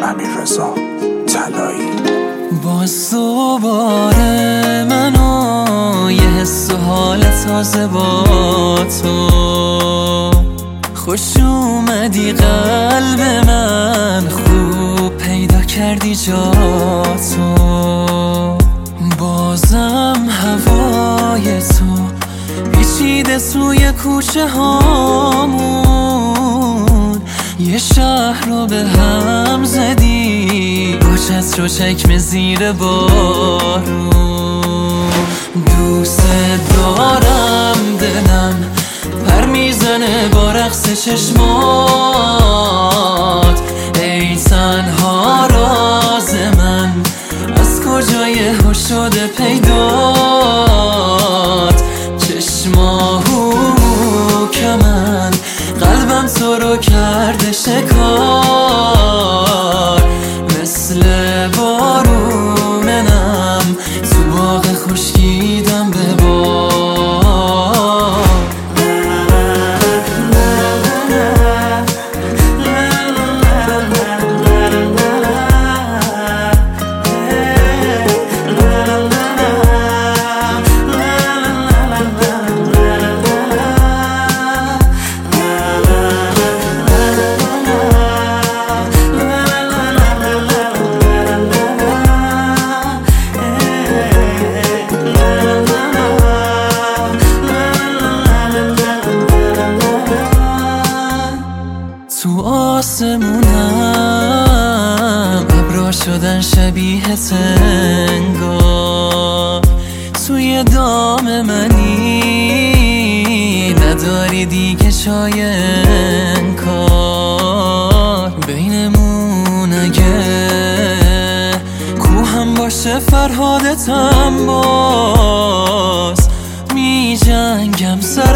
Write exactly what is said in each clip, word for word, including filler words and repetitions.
امیررضا طلایی. باز دوباره منو یه حس و حال تازه با تو، خوش اومدی قلب من، خوب پیدا کردی جا تو. بازم هوای تو پیچیده توی کوچه هامون، یه شهر رو به هم زدی با چتر و چکمه زیر بارون. دوست دارم دلم پر میزنه با رقص چشمات، ای تنها راز من، از کجای هوش شده پیدات. چشماهو کمن قلبم تو رو کرده شکار، مثل بارونم تو باغ خشکیدم به بار. تو آسمونم ابرا شدن شبیه انگار، توی دام منی نداری دیگه چای انکار. بینمون اگه کوهم باشه فرهادتم، باز می جنگم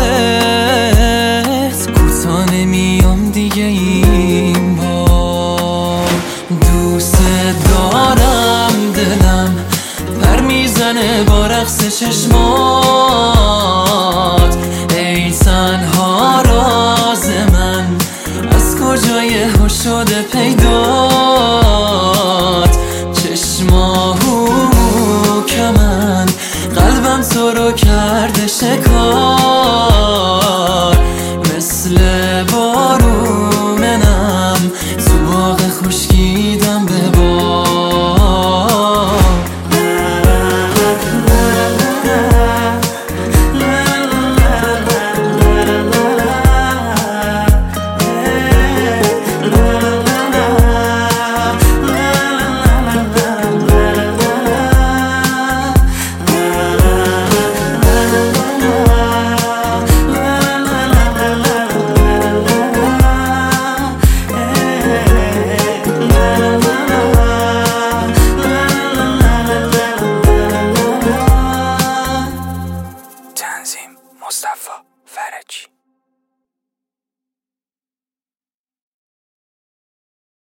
سرت، کوتا نمیام دیگه این بار. دوست دارم دلم پر میزنه با رقص چشمات،